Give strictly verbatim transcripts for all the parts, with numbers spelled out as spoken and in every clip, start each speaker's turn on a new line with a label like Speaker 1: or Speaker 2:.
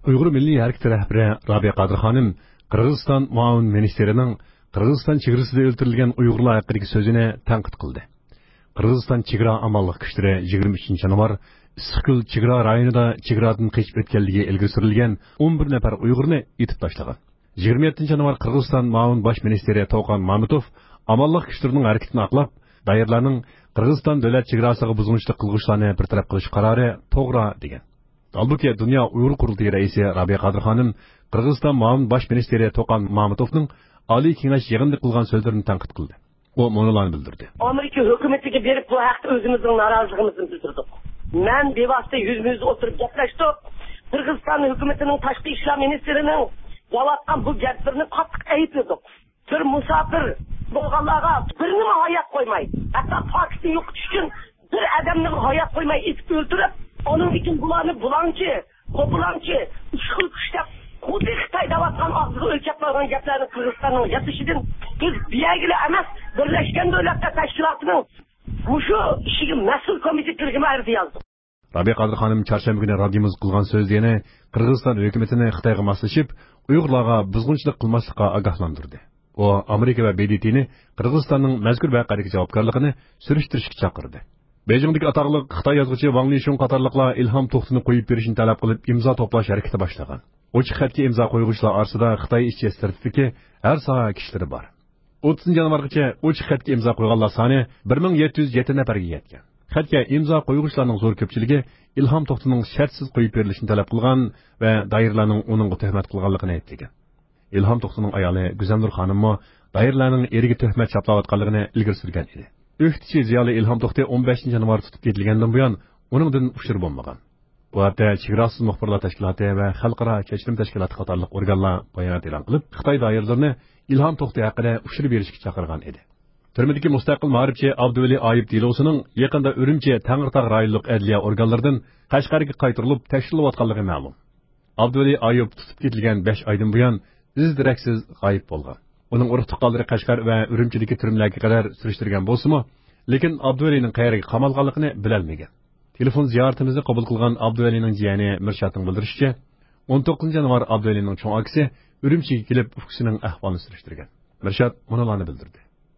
Speaker 1: Uyg'ur Milliy harakati rahbari Robiya Qodir xonim Qirg'iziston muavin ministerining Qirg'iziston chegarasida o'ldirilgan Uyg'urlar haqidagi so'zini tanqid qildi. Qirg'iziston chegara amallik kuchlari yigirma uchinchi yanvar Issiqko'l chegara rayonida chegaradan qochib o'tganligi ilgari surilgan o'n bir nafar Uyg'urni etib tashlagan. yigirma yettinchi yanvar Qirg'iziston muavin bosh ministri To'qan Mamutov amallik kuchlarining harakatini aqlab, dairlarning Qirg'iziston davlat chegarasiga buzg'unchilik qilg'uchilarni bir taraf qilish qarori to'g'ri degan. Albuki Dünya Uyg'ur qurultiyi raisi Robiya Qodir xonim Qirg'iziston muavin bosh ministri To'qan Mamutovning Oliy Kengash yig'inida qilgan so'zlarini tanqid qildi. O monolarni bildirdi.
Speaker 2: Amerika hukumatiga berib bu haqda o'zimizning noroziligimizni bildirdik. Men bevosita yuz-yuz o'tirib gaplashdik. Qirg'iziston hukumatining tashqi ishlar ministrining yalatgan bu gaplarini qattiq aytdik. Bir musofir bo'lganlarga birini hayot qo'ymay, hatto Pokiston yo'qotish uchun bir odamni hayot qo'ymay itib o'ldirib, onun için bularni bulanchi, qo'bulanchi, ushul kuchda xuddi Xitoy davatgan og'zini o'lchaplardan gaplarni Qirg'izistonning yatishidan biz biyagili emas, Birleşken Devletler Teşkilatı'nın bu şu işi mas'ul komitetleriga ma'ruza yazdik.
Speaker 1: Robiya Qodir xonim chorshanba kuni radiomiz qilgan so'zda yana Qirg'iziston hukumatini Xitoyga moslashib, Uyg'urlarga buzg'unchilik qilmaslikka ogohlantirdi. O Amerika va B D T'ni Qirg'izistonning mazkur voqeadagi javobgarligini surishtirishga chaqirdi. Beijingdagi atoqliq Xitoy yozuvchi Wang Lishun qatorliqlar Ilhom To'xtini qo'yib berishni talab qilib imzo to'plash harakati boshlagan. Ochiq xatga imzo qo'yuvchilar orasida Xitoy ishchi sertifikati har soha kishilari bor. o'ttizinchi yanvargacha ochiq xatga imzo qo'yganlar soni bir ming yetti yuz yetti nafarga yetgan. Xatga imzo qo'yuvchilarning zo'r ko'pchiligi Ilhom To'xtining shartsiz qo'yib berilishini talab qilgan va doirlarning uningga tuhmat qilganligini aytgan. Ilhom To'xtining ayoli Guzamnur xonimmo doirlarning eriga tuhmat chaplayotganligini ilgari surgan edi. O'qituvchi ziyoli Ilhom To'xti o'n beshinchi yanvar tutib ketilgandan buyon uningdan ushur bo'lmagan. Bu haqda Chegarasiz muxbirlar tashkiloti va Xalqaro kechirim tashkiloti qatorliq organlar bayonot e'lon qilib, Xitoy doiralarini Ilhom To'xti haqida ushur berishga chaqirgan edi. Turmadagi mustaqil ma'rifchi Abduvali Ayib Dilosining yaqinda Urumchi Tangirtog' rayonlik adliya organlaridan Qashqarga qaytarilib tekshirilayotganligi ma'lum. Abduvali Ayib tutib ketilgan besh oydan buyon iz-diraksiz g'oyib bo'lgan. Uning urug' tuqqanlari Qashqar va Urumchidagi turmlarga qadar surishtirgan bo'lsa-mu, lekin Abduvalining qayerga qamalganligini bilolmagan. Telefon ziyoratimizni qabul qilgan Abduvalining jiyani Mirshadning bildirishicha, o'n to'qqizinchi yanvar Abduvalining cho'ng akasi Urumchiga kelib ukasining ahvolini surishtirgan. Mirshad bunalarni bildirdi.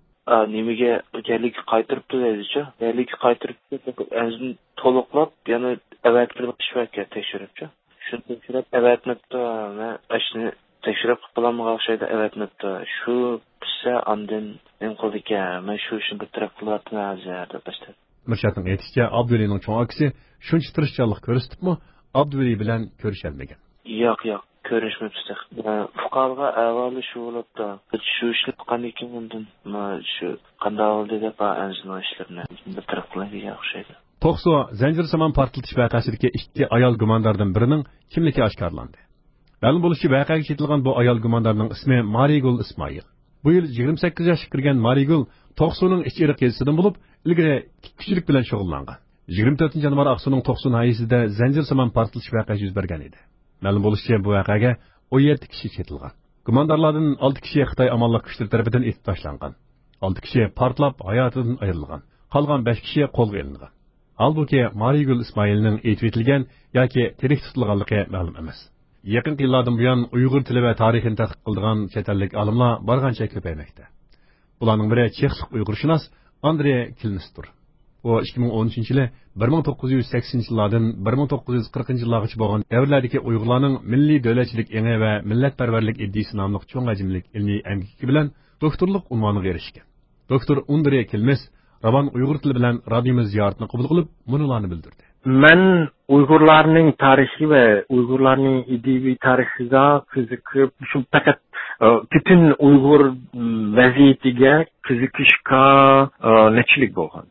Speaker 3: Nimaga o'jarlikka qaytiribdi deydi-chi? O'jarlikka qaytiribdi, o'zini to'liqlab, yana avattirib ishvakka tekshiribdi. Shuni tekshirib, avatnibdi va ashni tekshirib qilamagan o'xshaydi avatnibdi. Shu qissa andin men qo'lga, men shu ishni bitirib qilyapman hozir deb boshladi.
Speaker 1: Mirshadning aytishicha, Abduvalining cho'ng akasi shuncha tirishchanlik ko'rsatibmi, Abduvali bilan ko'risholmagan.
Speaker 3: Yo'q, yo'q, ko'rishmabdi. Fuqaroga avvalo shu bo'libdi. Shu ishni qanday ekandan, shu qanday oldi deb anjino ishlarini bitirib qiladigan o'xshaydi.
Speaker 1: To'qso zanjir samon portlatish voqeasidagi ikki ayol gumondordan birining kimligi oshkorlandi. Ma'lum bo'lishicha, voqeaga ketilgan bu ayol gumondorning ismi Marigul Ismoil. Bu yil yigirma sakkiz yoshga kirgan Marigul To'qsoning ichki kezisidan bo'lib, ilgari tikkuchilik bilan shug'ullangan. yigirma to'rtinchi yanvar Aqsuning To'qso nahiyasida zanjir samon portlatish voqeasi yuz bergan edi. Ma'lum bo'lishicha, bu voqeaga o'n yetti kishi ketilgan. Gumondorlardan olti kishi Xitoy amonlik kuchlari tomonidan etib tashlangan. olti kishi portlab hayotidan ayrilgan. Qolgan besh kishi qo'lga olingan. Albuki Marigul Ismoilning etib etilgan yoki tirik tutilganligi ma'lum emas. Yaqin yillardan buyon Uyg'ur tili va tarixini tadqiq qilgan chet ellik olimlar borgancha ko'paymoqda. Bularning biri chexlik uyg'urshunos Andrey Kilnistur. O ikki ming o'n uchinchi yili bir ming to'qqiz yuz saksoninchi yillardan bir ming to'qqiz yuz qirqinchi yillargacha bo'lgan davrlardagi Uyg'urlarning milliy davlatchilik engi va millatparvarlik iddiasi nomli cho'ng hajmlik ilmiy amgiki bilan doktorlik unvoniga erishgan. Doktor Andrey Kilnis Ravon Uyg'ur tili bilan radiomiz ziyoratini qabul qilib, bunalarni bildirdi.
Speaker 4: Men Uyg'urlarning tarixi va Uyg'urlarning ideviy tarixiga qiziqib, shu faqat bütün Uyg'ur vaziyatiga qiziqishga nechilik bo'lgan.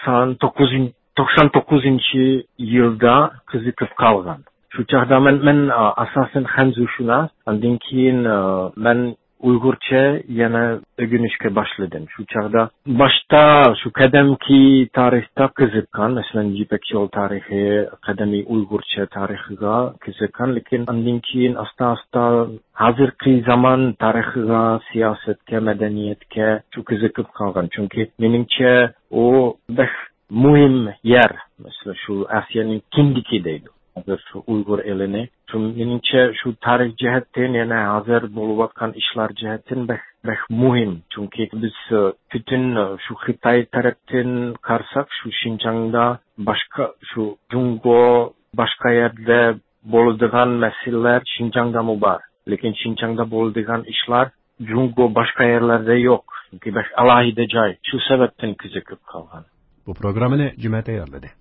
Speaker 4: to'qson to'qqizinchi yilda qiziqib qolgan. Shu chaqda men men asosan hanzushunos, undan keyin men Uyg'urcha yana o'rganishga boshladim. Shu chaqda boshda shu qadimki tarixda qiziqqan, masalan, Ipak yo'l tarixi, qadimiy Uyg'urcha tarixiga qiziqqan, lekin undan keyin asta-asta hozirgi zamon tarixiga, siyosatga, madaniyatga shu qiziqib qolgan. Chunki meningcha u bir muhim yer, masalan, shu Osiyoning kindiki deydi. şu Uygur elini. Şu menimçe şu tarih cihetten yani hazır buluvatkan işler cihetten beh, beh muhim. Çünkü biz bütün şu Xitay taraftan karsak şu Şinjan'da başka şu Jungo başka yerde bulduğun meseleler Şinjan'da mı var? Lakin Şinjan'da bulduğun işler Jungo başka yerlerde yok. Çünkü beh alahide cay. Şu sebepten kızıkıp kalgan.
Speaker 1: Bu programını Cüme tayarladı.